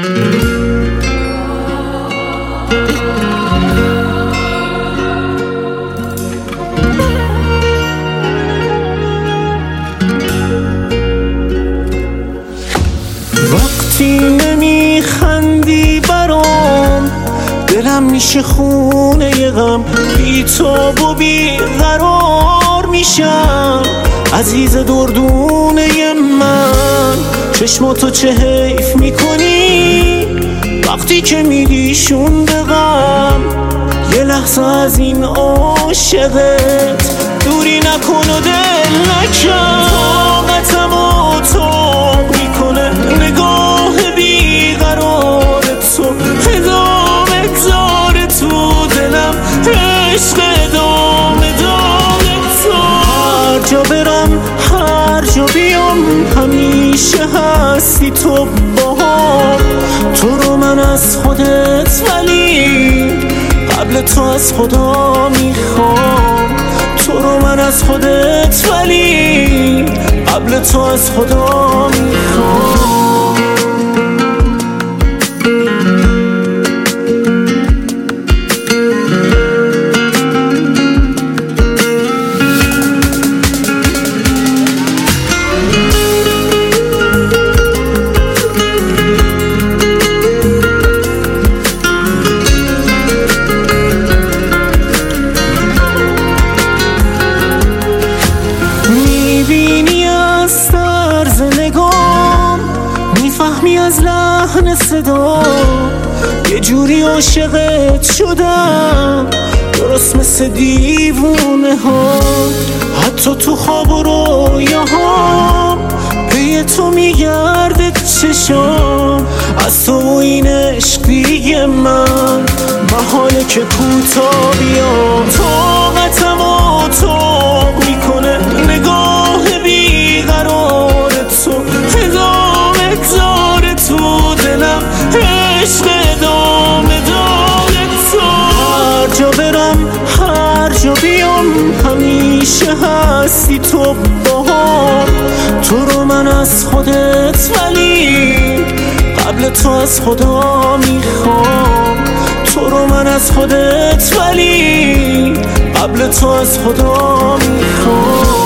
وقتی نمیخندی برام دلم میشه خونه غم، بی تاب و بی قرار میشم عزیز دردونه من. چشماتو چه حیف میکنی وقتی که میدیشون به غم، یه لحظه از این عاشقت دوری نکن و دل نکن. طاقتم و طاق میکنه نگاه بیقرار تو، هدا بگذار تو دلم عشق ادامه داره تو. هر جا برم هر جا بیام همیشه هستی تو باهام. تو رو من از خودت ولی قبل تو از خدا میخوام. تو رو من از خودت ولی قبل تو از خدا میخوام. میبینی از طرز نگام، میفهمی از لحن صدا، یه جوری عاشقت شدم درست مثل دیوونه ها. حتی تو خواب و رویاهام پی تو میگرده چشام. از تو و این عشق دیگه من محاله که کوتا بیام. طاقتم و طاق میکنه نگاه بیقرار تو، هدا بگذار تو دلم عشق ادامه داره تو. هر جا برم هر جا بیام همیشه هستی تو باهام. تو رو من از خودت ولی قبل تو از خدا میخوام. تو رو من از خودت ولی قبل تو از خدا میخوام.